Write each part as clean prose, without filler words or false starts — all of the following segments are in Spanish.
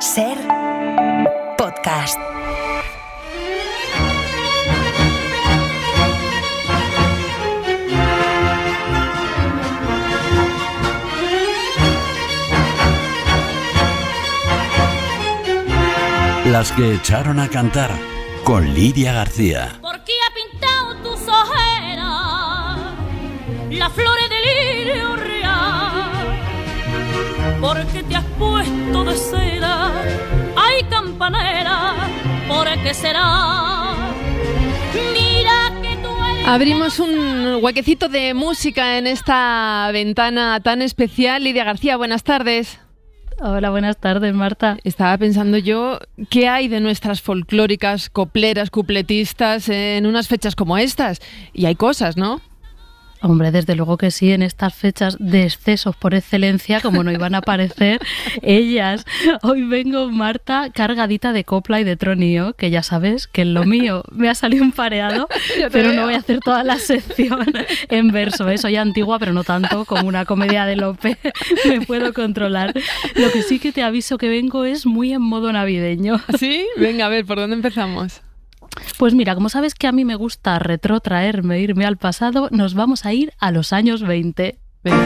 Ser podcast. Las que echaron a cantar, con Lidia García. ¿Por qué ha pintado tus ojeras las flores de lirio real? ¿Por qué te has puesto de cera? Ay, campanera, ¿por qué será? Mira que tú eres... Abrimos un huequecito de música en esta ventana tan especial. Lidia García, buenas tardes. Hola, buenas tardes, Marta. Estaba pensando yo, ¿qué hay de nuestras folclóricas, copleras, cupletistas en unas fechas como estas? Y hay cosas, ¿no? Hombre, desde luego que sí, en estas fechas de excesos por excelencia, como no iban a aparecer ellas. Hoy vengo, Marta, cargadita de copla y de tronío, que ya sabes que en lo mío me ha salido un pareado, pero no voy a hacer toda la sección en verso. Soy antigua, pero no tanto, como una comedia de Lope, me puedo controlar. Lo que sí que te aviso que vengo es muy en modo navideño. ¿Sí? Venga, a ver, ¿por dónde empezamos? Pues mira, como sabes que a mí me gusta retrotraerme, irme al pasado, nos vamos a ir a los años 20.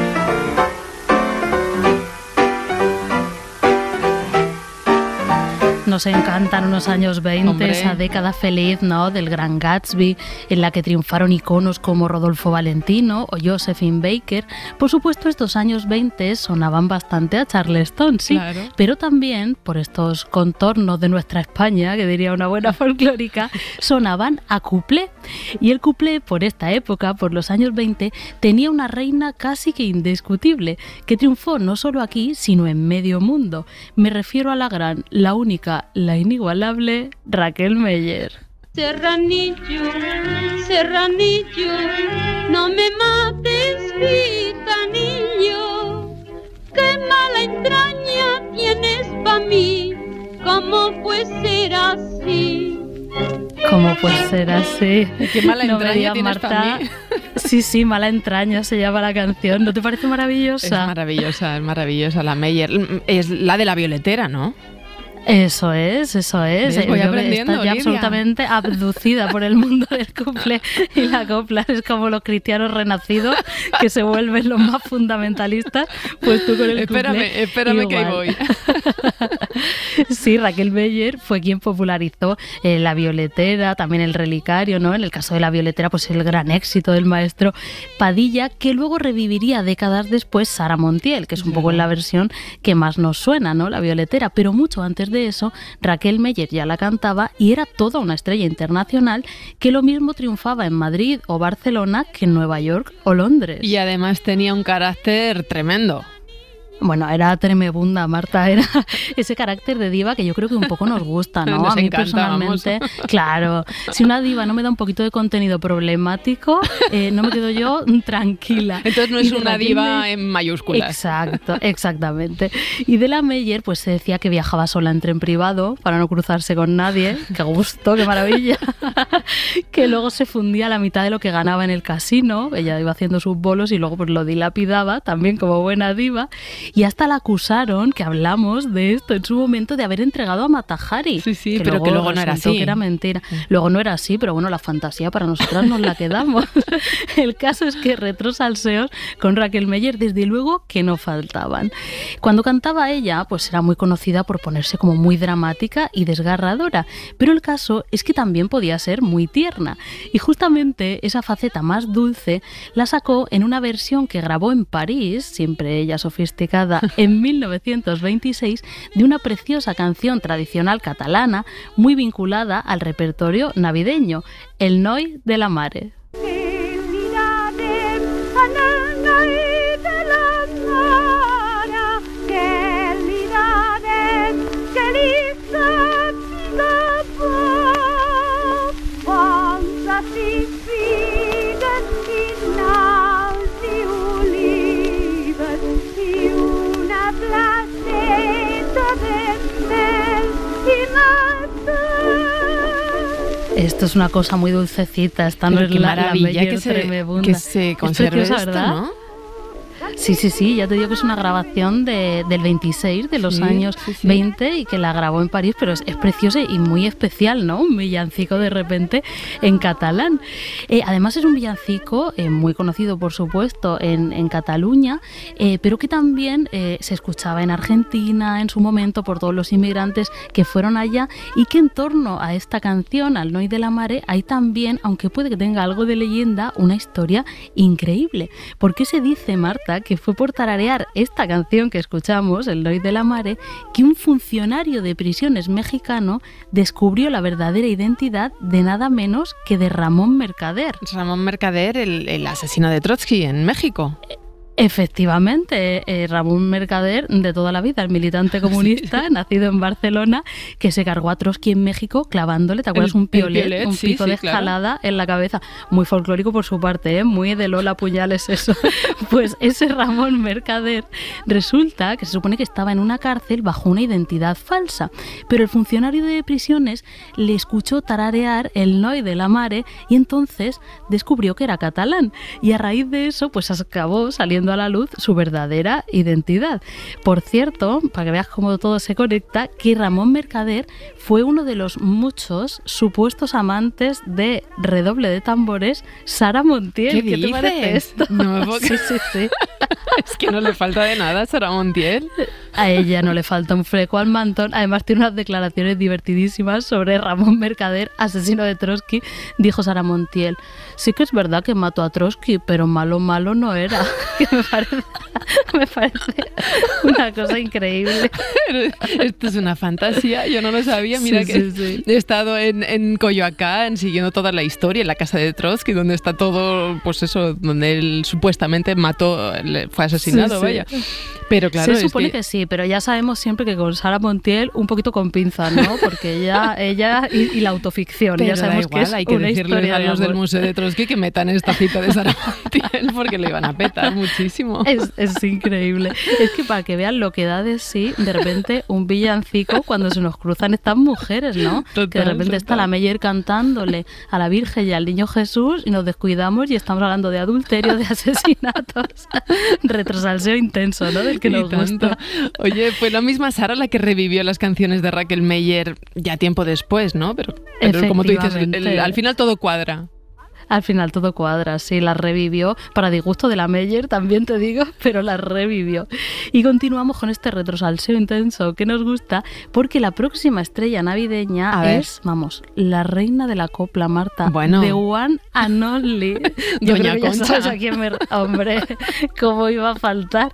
Nos encantan unos años 20, hombre, esa década feliz, ¿no?, del Gran Gatsby, en la que triunfaron iconos como Rodolfo Valentino o Josephine Baker. Por supuesto, estos años 20 sonaban bastante a Charleston, sí, claro, pero también, por estos contornos de nuestra España, que diría una buena folclórica, sonaban a cuplé. Y el cuplé, por esta época, por los años 20, tenía una reina casi que indiscutible, que triunfó no solo aquí, sino en medio mundo. Me refiero a la gran, la única, la inigualable Raquel Meller. Serranillo, serranillo, no me mates, gitanillo, qué mala entraña tienes pa' mí, ¿cómo puede ser así? ¿Cómo puede ser así? Qué mala entraña tienes, Marta. Para mí. Sí, mala entraña se llama la canción. ¿No te parece maravillosa? Es maravillosa la Meller. Es la de la violetera, ¿no? Eso es. Voy aprendiendo, está ya absolutamente abducida por el mundo del cuplé y la copla. Es como los cristianos renacidos que se vuelven los más fundamentalistas, pues tú con el cuplé. Espérame que ahí voy. Sí, Raquel Meller fue quien popularizó la violetera, también el relicario, ¿no? En el caso de la violetera, pues el gran éxito del maestro Padilla, que luego reviviría décadas después Sara Montiel, que es un poco la versión que más nos suena, ¿no? La violetera, pero mucho antes de eso, Raquel Meller ya la cantaba y era toda una estrella internacional que lo mismo triunfaba en Madrid o Barcelona que en Nueva York o Londres. Y además tenía un carácter tremendo. Bueno, era tremebunda, Marta, era ese carácter de diva que yo creo que un poco nos gusta, ¿no? Nos a mí encanta, personalmente, vamos. Claro, si una diva no me da un poquito de contenido problemático, no me quedo yo tranquila. Entonces no es una diva en mayúsculas. Exacto, exactamente. Y de la Meller, pues se decía que viajaba sola en tren privado para no cruzarse con nadie. ¡Qué gusto, qué maravilla! Que luego se fundía la mitad de lo que ganaba en el casino. Ella iba haciendo sus bolos y luego pues lo dilapidaba, también como buena diva. Y hasta la acusaron, que hablamos de esto en su momento, de haber entregado a Mata Hari. Sí, pero que luego no era así. Que era mentira. Luego no era así, pero bueno, la fantasía para nosotras nos la quedamos. El caso es que retrosalseos con Raquel Meller, desde luego que no faltaban. Cuando cantaba ella, pues era muy conocida por ponerse como muy dramática y desgarradora, pero el caso es que también podía ser muy tierna. Y justamente esa faceta más dulce la sacó en una versión que grabó en París, siempre ella sofisticada, en 1926, de una preciosa canción tradicional catalana muy vinculada al repertorio navideño, El Noi de la Mare. Esto es una cosa muy dulcecita, esta no es la Meller tremebunda. Que se conserve es preciosa, esto, ¿verdad? ¿no? Sí, ya te digo que es una grabación del 26 de los años 20 y que la grabó en París, pero es preciosa y muy especial, ¿no? Un villancico de repente en catalán. Además es un villancico muy conocido, por supuesto, en Cataluña, pero que también se escuchaba en Argentina en su momento por todos los inmigrantes que fueron allá, y que en torno a esta canción, al Noi de la Mare, hay también, aunque puede que tenga algo de leyenda, una historia increíble. ¿Por qué se dice, Marta, que fue por tararear esta canción que escuchamos, el Noi de la Mare, que un funcionario de prisiones mexicano descubrió la verdadera identidad de nada menos que de Ramón Mercader? Ramón Mercader, el asesino de Trotsky en México. Efectivamente, Ramón Mercader, de toda la vida, el militante comunista, nacido en Barcelona, que se cargó a Trotsky en México clavándole, ¿te acuerdas? Un piolet, un pico de escalada en la cabeza. Muy folclórico por su parte, muy de Lola Puñales eso. Pues ese Ramón Mercader resulta que se supone que estaba en una cárcel bajo una identidad falsa, pero el funcionario de prisiones le escuchó tararear el Noi de la Mare y entonces descubrió que era catalán, y a raíz de eso pues acabó saliendo a la luz su verdadera identidad. Por cierto, para que veas cómo todo se conecta, que Ramón Mercader fue uno de los muchos supuestos amantes de, redoble de tambores, Sara Montiel. ¿Qué te parece esto? No me puedo... Sí. Es que no le falta de nada a Sara Montiel. A ella no le falta un freco al mantón. Además tiene unas declaraciones divertidísimas sobre Ramón Mercader, asesino de Trotsky. Dijo Sara Montiel: sí que es verdad que mató a Trotsky, pero malo no era. Que me parece una cosa increíble. Esto es una fantasía, yo no lo sabía. Mira sí. He estado en Coyoacán siguiendo toda la historia, en la casa de Trotsky, donde está todo, pues eso, donde él supuestamente mató, fue asesinado, vaya. Pero claro, se supone que sí, pero ya sabemos siempre que con Sara Montiel un poquito con pinzas, ¿no? Porque ella y la autoficción, pero ya sabemos igual, que es hay que una decirles historia a los del Museo de Trotsky que metan esta cita de Sara Montiel porque le iban a petar muchísimo. Es increíble. Es que para que vean lo que da de sí, de repente un villancico cuando se nos cruzan estas mujeres, ¿no? Que de repente está la Meyer cantándole a la Virgen y al Niño Jesús y nos descuidamos y estamos hablando de adulterio, de asesinatos. Retrosalseo intenso, ¿no? Del que nos gusta. Oye, fue la misma Sara la que revivió las canciones de Raquel Meyer ya tiempo después, ¿no? Pero como tú dices, al final todo cuadra. Al final todo cuadra, sí, la revivió, para disgusto de la Meyer, también te digo, pero la revivió. Y continuamos con este retrosalseo intenso que nos gusta, porque la próxima estrella navideña es, vamos, la reina de la copla, Marta, bueno. The One and Only. Doña Concha. ¿Sabes a quién hombre, cómo iba a faltar?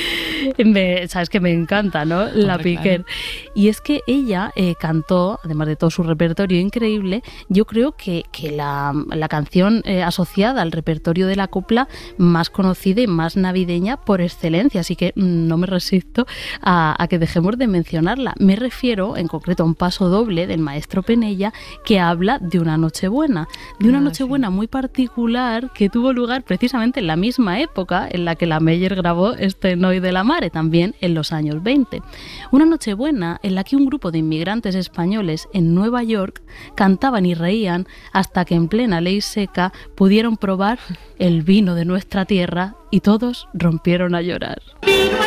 Sabes que me encanta, ¿no? La Piquer. Claro. Y es que ella cantó, además de todo su repertorio increíble, yo creo que la canción asociada al repertorio de la copla más conocida y más navideña por excelencia, así que no me resisto a que dejemos de mencionarla. Me refiero en concreto a un paso doble del maestro Penella que habla de una Nochebuena, muy particular que tuvo lugar precisamente en la misma época en la que la Meyer grabó este Noi de la Mare, también en los años 20. Una Nochebuena en la que un grupo de inmigrantes españoles en Nueva York cantaban y reían hasta que en plena ley seca pudieron probar el vino de nuestra tierra y todos rompieron a llorar. Vino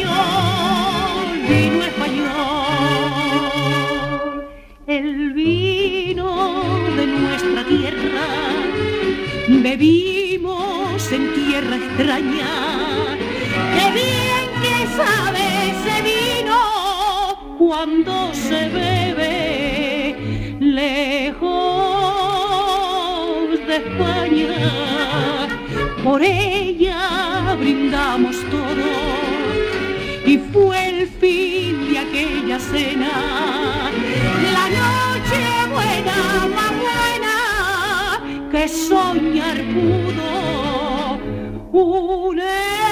español, el vino de nuestra tierra, bebimos en tierra extraña, qué bien que sabe ese vino cuando se bebe lejos de España, por ella brindamos todo y fue el fin de aquella cena, la noche buena, más buena que soñar pudo un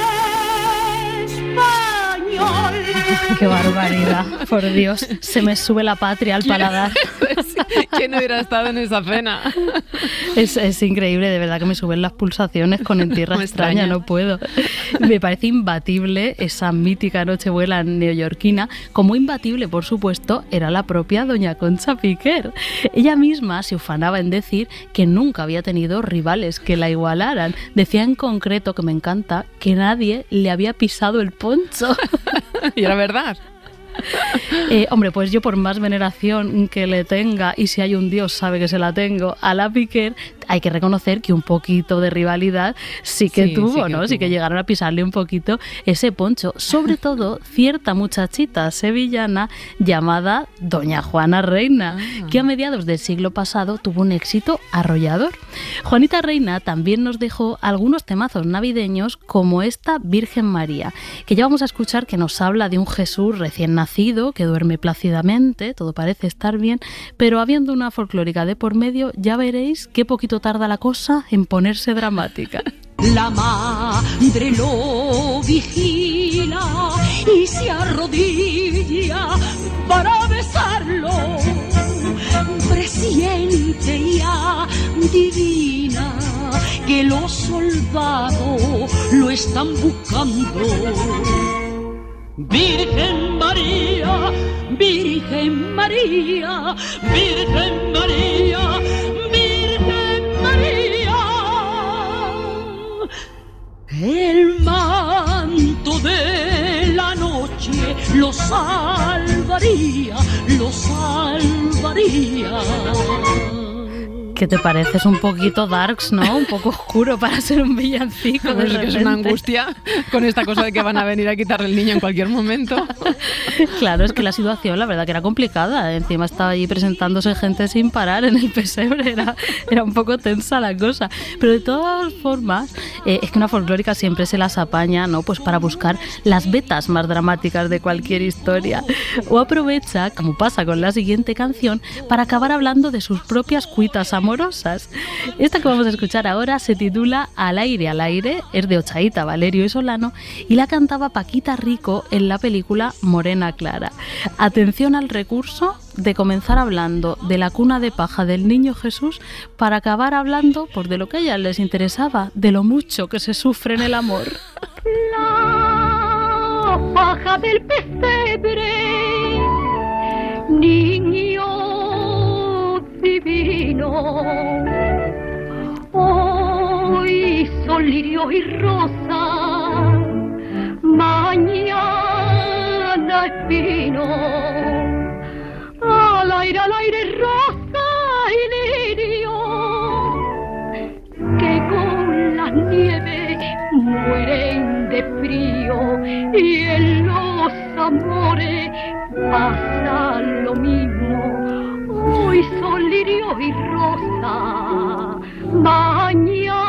español. ¡Qué barbaridad! Por Dios, se me sube la patria al paladar. ¿Quién hubiera estado en esa cena? Es increíble, de verdad que me suben las pulsaciones con En tierra extraña, no puedo. Me parece imbatible esa mítica Nochebuena neoyorquina, como imbatible, por supuesto, era la propia doña Concha Piquer. Ella misma se ufanaba en decir que nunca había tenido rivales que la igualaran. Decía en concreto, que me encanta, que nadie le había pisado el poncho. Y era verdad. Hombre, pues yo por más veneración que le tenga, y si hay un Dios sabe que se la tengo, a la Piquer, hay que reconocer que un poquito de rivalidad sí que tuvo, ¿no? Sí que llegaron a pisarle un poquito ese poncho. Sobre todo cierta muchachita sevillana llamada Doña Juana Reina, que a mediados del siglo pasado tuvo un éxito arrollador. Juanita Reina también nos dejó algunos temazos navideños, como esta Virgen María, que ya vamos a escuchar, que nos habla de un Jesús recién nacido, que duerme plácidamente, todo parece estar bien, pero habiendo una folclórica de por medio, ya veréis qué poquito tarda la cosa en ponerse dramática. La madre lo vigila y se arrodilla para besarlo. Presiente ya divina que los soldados lo están buscando. Virgen María, Virgen María, Virgen María, Virgen María. El manto de la noche lo salvaría, lo salvaría. ¿Qué te parece? Es un poquito darks, ¿no? Un poco oscuro para ser un villancico. Es que es una angustia con esta cosa de que van a venir a quitarle el niño en cualquier momento. Claro, es que la situación, la verdad, que era complicada. Encima estaba allí presentándose gente sin parar en el pesebre. Era un poco tensa la cosa. Pero de todas formas, es que una folclórica siempre se las apaña, ¿no? Pues para buscar las vetas más dramáticas de cualquier historia. O aprovecha, como pasa con la siguiente canción, para acabar hablando de sus propias cuitas amorosas. Esta que vamos a escuchar ahora se titula Al aire, es de Ochaíta, Valerio y Solano, y la cantaba Paquita Rico en la película Morena Clara. Atención al recurso de comenzar hablando de la cuna de paja del niño Jesús para acabar hablando, pues, de lo que a ellas les interesaba, de lo mucho que se sufre en el amor. La paja del pesebre, niño divino, hoy son lirio y rosa, mañana espino. Al aire rosa y lirio, que con las nieves mueren de frío, y en los amores pasa lo mismo. Hoy son lirio y rosa, mañana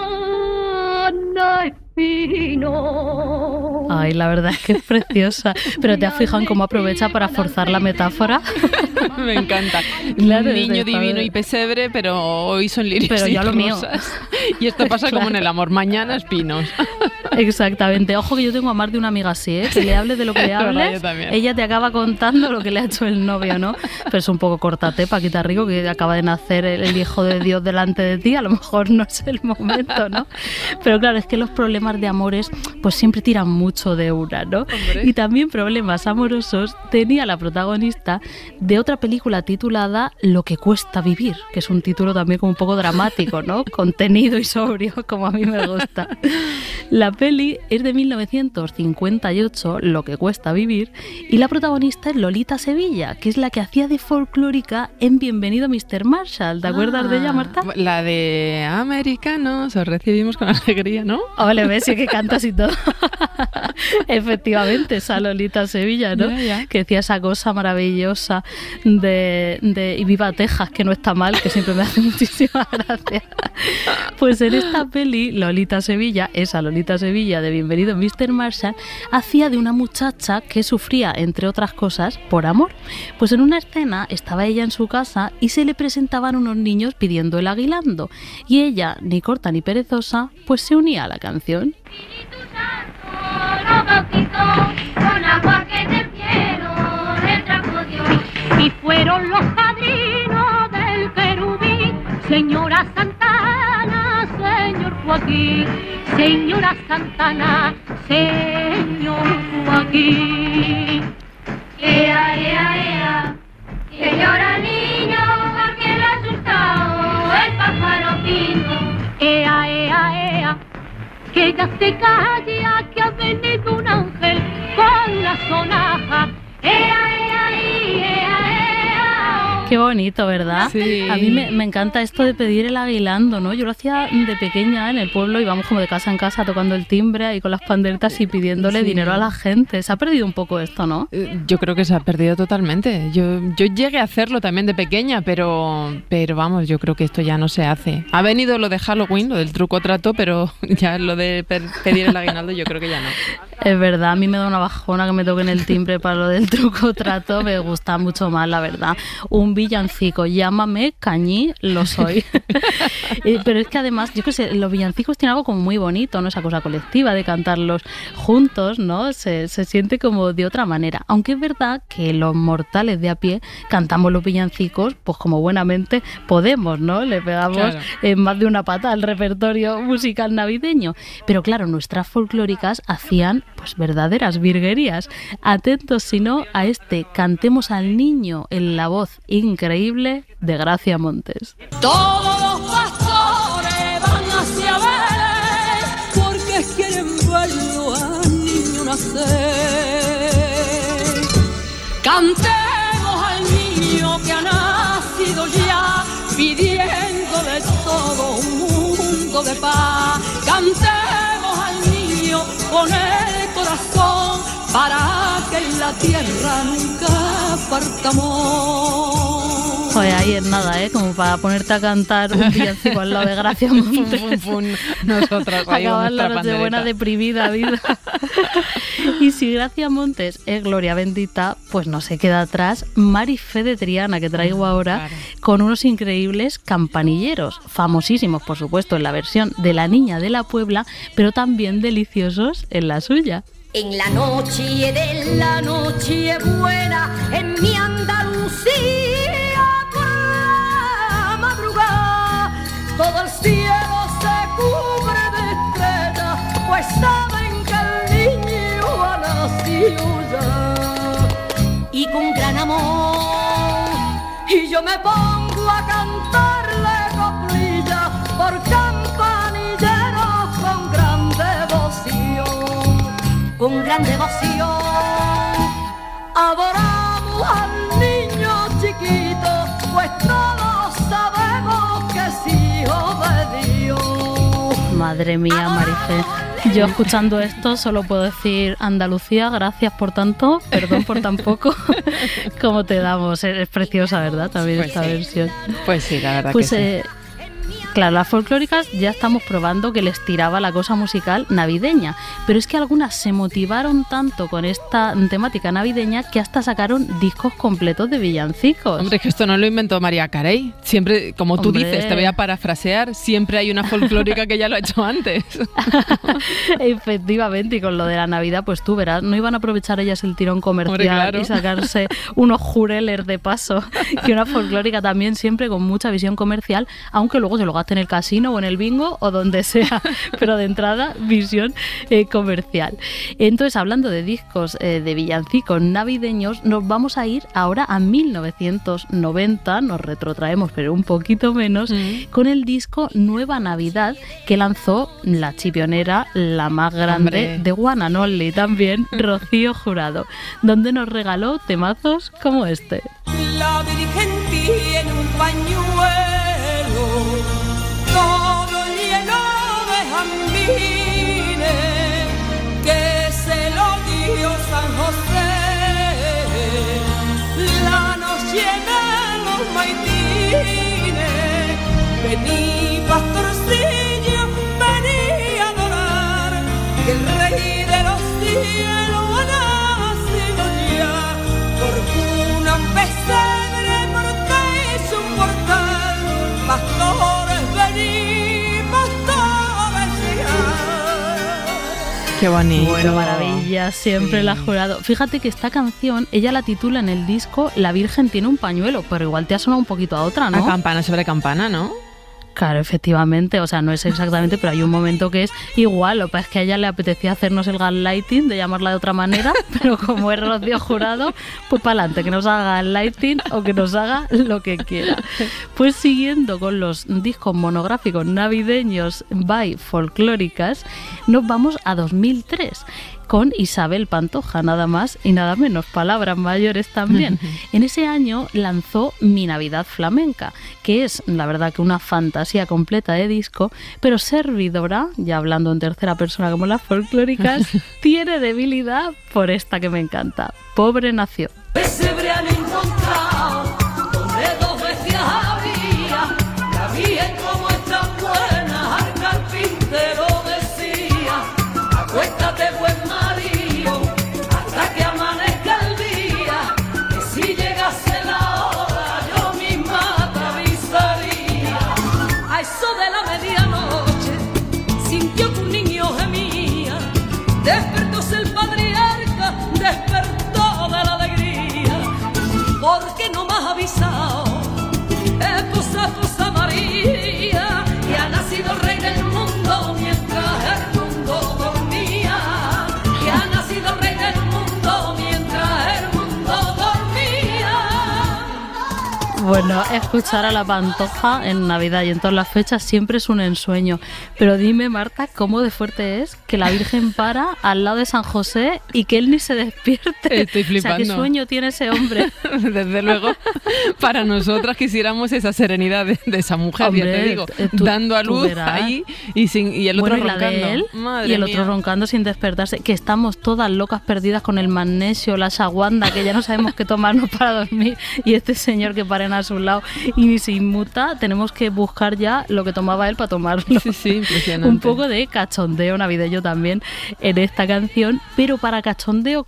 espino. Ay, la verdad es que es preciosa. Pero ¿te has fijado en cómo aprovecha para forzar la metáfora? Me encanta. Claro, Niño divino y pesebre, pero hoy son lirios pero y ya lo mío. Y esto pasa como en el amor, mañana espinos. Exactamente. Ojo, que yo tengo a más de una amiga así, ¿eh? Que le hable de lo que le hables, ella te acaba contando lo que le ha hecho el novio, ¿no? Pero es un poco córtate, Paquita Rico, que acaba de nacer el hijo de Dios delante de ti, a lo mejor no es el momento, ¿no? Pero claro, es que los problemas de amores pues siempre tiran mucho de una, ¿no? Hombre. Y también problemas amorosos tenía la protagonista de otra película titulada Lo que cuesta vivir, que es un título también como un poco dramático, ¿no? Contenido y sobrio, como a mí me gusta. La peli es de 1958, Lo que cuesta vivir, y la protagonista es Lolita Sevilla, que es la que hacía de folclórica en Bienvenido Mr. Marshall. ¿Te acuerdas de ella, Marta? La de Americanos, os recibimos con alegría, ¿no? Ole, ves, sí que cantas y todo. Efectivamente, esa Lolita Sevilla, ¿no? Ya. Que decía esa cosa maravillosa de y viva Texas, que no está mal, que siempre me hace muchísima gracia. Pues en esta peli, Lolita Sevilla, esa Lolita Sevilla de Bienvenido Mr. Marshall, hacía de una muchacha que sufría, entre otras cosas, por amor. Pues en una escena estaba ella en su casa y se le presentaban unos niños pidiendo el aguilando, y ella, ni corta ni perezosa, pues se unía a la canción. Y fueron los padrinos del querubín, señora Santana, señor Joaquín, Señora Santana, señor Joaquín. Ea, ea, ea, que llora el niño porque le ha asustado el pájaro pinto. Ea, ea, ea, que ya se calla, que ha venido un ángel con la sonaja. Ea, ea, ea, ea. Qué bonito, ¿verdad? Sí. A mí me encanta esto de pedir el aguilando, ¿no? Yo lo hacía de pequeña en el pueblo, íbamos como de casa en casa tocando el timbre ahí con las panderetas y pidiéndole dinero a la gente. Se ha perdido un poco esto, ¿no? Yo creo que se ha perdido totalmente. Yo llegué a hacerlo también de pequeña, pero vamos, yo creo que esto ya no se hace. Ha venido lo de Halloween, lo del truco trato, pero ya lo de pedir el aguinaldo yo creo que ya no. Es verdad, a mí me da una bajona que me toquen el timbre para lo del truco trato, me gusta mucho más, la verdad. Un villancico, llámame Cañí, lo soy. Pero es que además, yo qué sé, los villancicos tienen algo como muy bonito, ¿no? Esa cosa colectiva de cantarlos juntos, ¿no? Se siente como de otra manera. Aunque es verdad que los mortales de a pie cantamos los villancicos, pues como buenamente podemos, ¿no? Le pegamos más de una pata al repertorio musical navideño. Pero claro, nuestras folclóricas hacían pues verdaderas virguerías. Atentos si no a este Cantemos al Niño en la voz increíble de Gracia Montes. Todos los pastores van hacia Belén porque quieren verlo al niño nacer. Cantemos al niño que ha nacido ya, pidiéndole todo un mundo de paz. Cantemos al niño con el corazón para que en la tierra nunca partamos. Joder, ahí es nada, como para ponerte a cantar un villancico al lado de Gracia Montes. Nosotras ahí acabar la nuestra Nochebuena pandereta. deprimida, vida. Y si Gracia Montes es gloria bendita, pues no se queda atrás Marifé de Triana, que traigo ahora, con unos increíbles campanilleros, famosísimos, por supuesto, en la versión de La Niña de la Puebla, pero también deliciosos en la suya. En la noche de la noche buena, en mi Andalucía, por la madrugada, todo el cielo se cubre de estrellas, pues saben que el niño ha nacido ya. Y con gran amor, y yo me pongo a cantarle coplillas por campanilleros con gran devoción. Con gran devoción adoramos al niño chiquito, pues todos sabemos que es hijo de Dios. Madre mía, Marifé. Yo escuchando esto solo puedo decir Andalucía, gracias por tanto, perdón por tan poco. Como te damos, es preciosa, ¿verdad? También Pues esta sí. versión. Pues sí, la verdad Pues que sí. claro, las folclóricas ya estamos probando que les tiraba la cosa musical navideña, pero es que algunas se motivaron tanto con esta temática navideña que hasta sacaron discos completos de villancicos. Hombre, es que esto no lo inventó María Carey. Siempre, como tú Hombre. dices, te voy a parafrasear, siempre hay una folclórica que ya lo ha hecho antes. Efectivamente, y con lo de la Navidad, pues tú verás, no iban a aprovechar ellas el tirón comercial. Hombre, claro. Y sacarse unos jureles de paso, que una folclórica también siempre con mucha visión comercial, aunque luego se lo gaste en el casino o en el bingo o donde sea, pero de entrada visión comercial. Entonces, hablando de discos de villancicos navideños, nos vamos a ir ahora a 1990, nos retrotraemos pero un poquito menos, con el disco Nueva Navidad que lanzó la chipionera, la más grande Hombre. de One and Only, también Rocío Jurado, donde nos regaló temazos como este. La Virgen tiene un pañuelo todo lleno de jazmines que se lo dio San José. La noche de los maitines, vení pastorcillo, vení a adorar, que el Rey de los cielos ha nacido ya, por una pesebre, por techo un portal, pastores vení, pastores ya. Qué bonito. Bueno, maravilla, siempre Sí. la ha Jurado. Fíjate que esta canción, ella la titula en el disco La Virgen tiene un pañuelo, pero igual te ha sonado un poquito a otra, A ¿no? campana sobre campana, ¿no? Claro, efectivamente, o sea, no es exactamente, pero hay un momento que es igual. Lo que pasa es que a ella le apetecía hacernos el gaslighting, de llamarla de otra manera, pero como es Rocío Jurado, pues para adelante, que nos haga gaslighting o que nos haga lo que quiera. Pues siguiendo con los discos monográficos navideños by Folclóricas, nos vamos a 2003. Con Isabel Pantoja, nada más y nada menos, palabras mayores también. En ese año lanzó Mi Navidad Flamenca, que es, la verdad, que una fantasía completa de disco, pero servidora, ya hablando en tercera persona como las folclóricas, tiene debilidad por esta que me encanta, Pobre Nació. Pesebre han encontrado donde dos bestias había, que había como están buenas, al carpintero decía, acuéstate buen marido, hasta que amanezca el día, que si llegase la hora yo misma te avisaría. A eso de la medianoche sintió que un niño gemía, despertóse el patriarca, despertó de la alegría, porque no me has avisado, esposa María, y ha nacido el rey del mundo mientras el mundo dormía, y ha nacido el rey del mundo mientras el mundo dormía. Bueno, escuchar a la Pantoja en Navidad y en todas las fechas siempre es un ensueño. Pero dime, Marta, ¿cómo de fuerte es que la Virgen para al lado de San José y que él ni se despierte? Estoy flipando. O sea, ¿qué sueño tiene ese hombre? Desde luego, para nosotras quisiéramos esa serenidad de esa mujer, Hombre, ya te digo, dando a luz ahí y el otro bueno, roncando. Y la de él, Madre y el mía. otro roncando sin despertarse. Que estamos todas locas perdidas con el magnesio, la ashwagandha, que ya no sabemos qué tomarnos para dormir. Y este señor que paren a su lado y ni se inmuta, tenemos que buscar ya lo que tomaba él para tomarlo. Sí, impresionante. Un poco de cachondeo navideño también en esta canción, pero para cachondeo,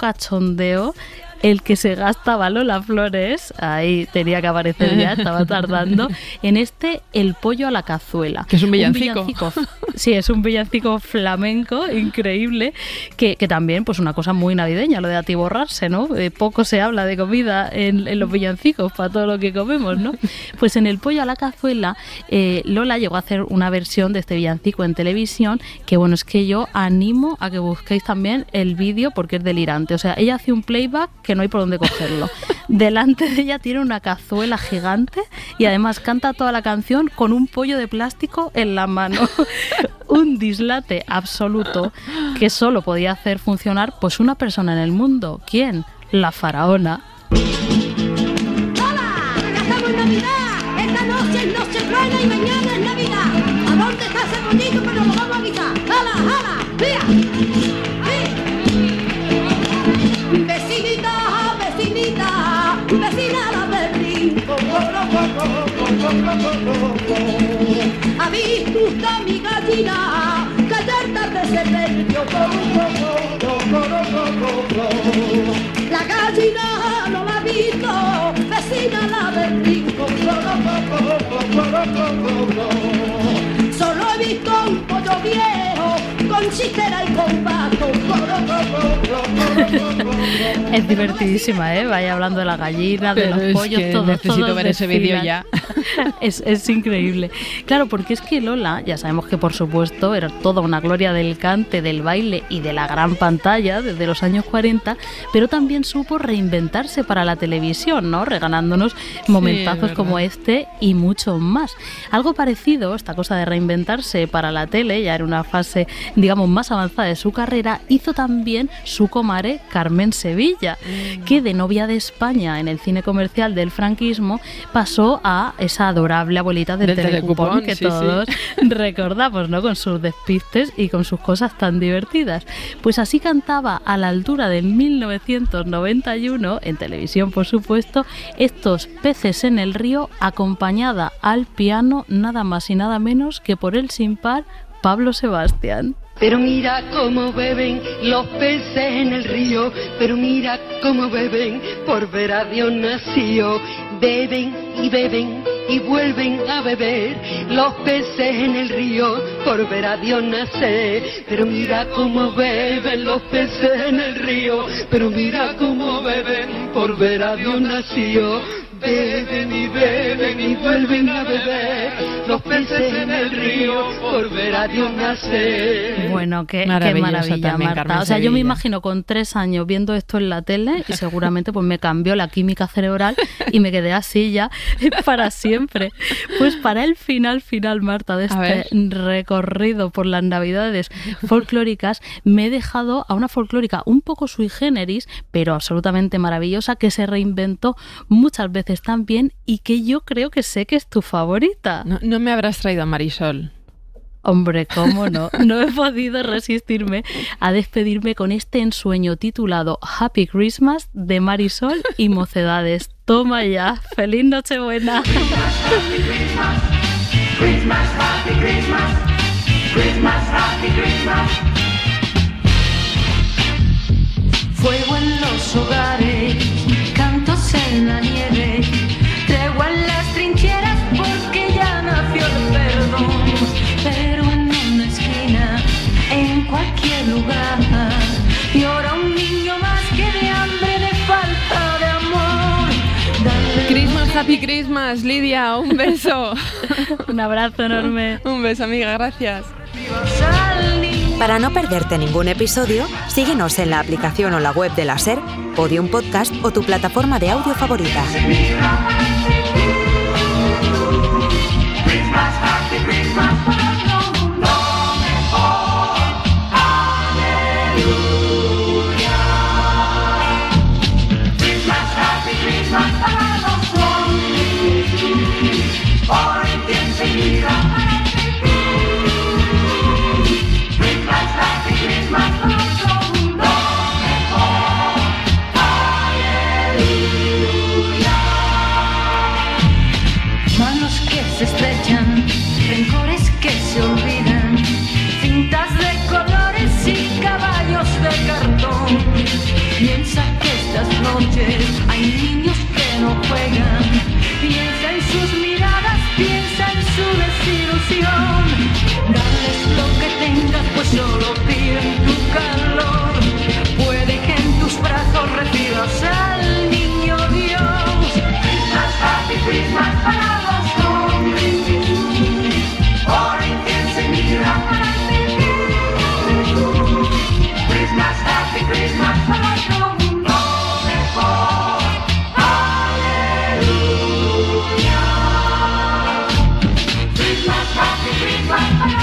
el que se gastaba Lola Flores, ahí tenía que aparecer ya, estaba tardando, en El pollo a la cazuela. Que es un villancico. Sí, es un villancico flamenco increíble, que también, pues una cosa muy navideña, lo de atiborrarse, ¿no? Poco se habla de comida en los villancicos, para todo lo que comemos, ¿no? Pues en El pollo a la cazuela, Lola llegó a hacer una versión de este villancico en televisión, que bueno, es que yo animo a que busquéis también el vídeo porque es delirante. O sea, ella hace un playback que no hay por dónde cogerlo. Delante de ella tiene una cazuela gigante y además canta toda la canción con un pollo de plástico en la mano. Un dislate absoluto que solo podía hacer funcionar pues una persona en el mundo. ¿Quién? La faraona. ¡Hola! ¡Ya estamos en Navidad! Esta noche es Nochebuena y mañana es Navidad. ¿A dónde está ese pollito que nos lo vamos a quitar? ¡Hala, hala! ¡Vía! Vecina la Berlín, ¿ha visto usted a mi gallina? Que ayer tarde se perdió. La gallina no la ha visto, vecina la Berlín. Solo he visto un pollo viejo con chistera y con pato. Es divertidísima, ¿eh? Vaya hablando de la gallina, de Pero los pollos, que todos necesito ver ese vídeo ya. Es increíble. Claro, porque es que Lola, ya sabemos que por supuesto era toda una gloria del cante, del baile y de la gran pantalla desde los años 40, pero también supo reinventarse para la televisión, ¿no? Regalándonos momentazos como este y mucho más. Algo parecido, esta cosa de reinventarse para la tele, ya era una fase, digamos, más avanzada de su carrera, hizo también su comadre Carmen Sevilla, que de novia de España en el cine comercial del franquismo pasó a esa adorable abuelita del telecupón que todos recordamos, ¿no? Con sus despistes y con sus cosas tan divertidas. Pues así cantaba a la altura del 1991, en televisión por supuesto, estos Peces en el río, acompañada al piano nada más y nada menos que por el sin par Pablo Sebastián. Pero mira cómo beben los peces en el río, pero mira cómo beben por ver a Dios nacido. Beben y beben y vuelven a beber los peces en el río por ver a Dios nacer. Pero mira cómo beben los peces en el río, pero mira cómo beben por ver a Dios nacido. beben y beben y vuelven a beber los peces en el río por ver a Dios nacer. Bueno, qué maravilla, también, Marta. Carmen O sea, yo me Sevilla. imagino con 3 años viendo esto en la tele y seguramente pues me cambió la química cerebral y me quedé así ya para siempre. Pues para el final, Marta, de este recorrido por las navidades folclóricas, me he dejado a una folclórica un poco sui generis, pero absolutamente maravillosa, que se reinventó muchas veces también y que yo creo que sé que es tu favorita. No me habrás traído a Marisol. Hombre, cómo no. No he podido resistirme a despedirme con este ensueño titulado Happy Christmas de Marisol y Mocedades. Toma ya. ¡Feliz Nochebuena! Happy Christmas, Christmas, Happy Christmas, Christmas, Happy Christmas. Fuego en los hogares, cantos en la nieve, tregua en las trincheras porque ya nació el perdón. Pero en una esquina, en cualquier lugar, llora un niño más que de hambre, de falta de amor. Dale Christmas, Happy Christmas, Lidia, un beso. Un abrazo enorme. Un beso, amiga, gracias. vivas al niño. Para no perderte ningún episodio, síguenos en la aplicación o la web de la SER, Podium Podcast o tu plataforma de audio favorita. Christmas, happy Christmas, para todo el mundo mejor. Aleluya. Christmas, happy Christmas, para los hombres. Hoy piensa y mira. Christmas, happy Christmas, para todo el mundo mejor. Aleluya. Manos que se estrechan, rencores que se olvidan, cintas de colores y caballos de cartón. Piensa que estas noches hay niños que no juegan. Piensa en sus miradas, piensa en su desilusión. Dales lo que tengas, pues solo piden tu calor. Puede que en tus brazos recibas al niño Dios. Christmas, happy Christmas para los hombres. Por incienso y mirra para ti. Christmas, happy Christmas para todo el mundo mejor. Aleluya. Christmas, happy Christmas para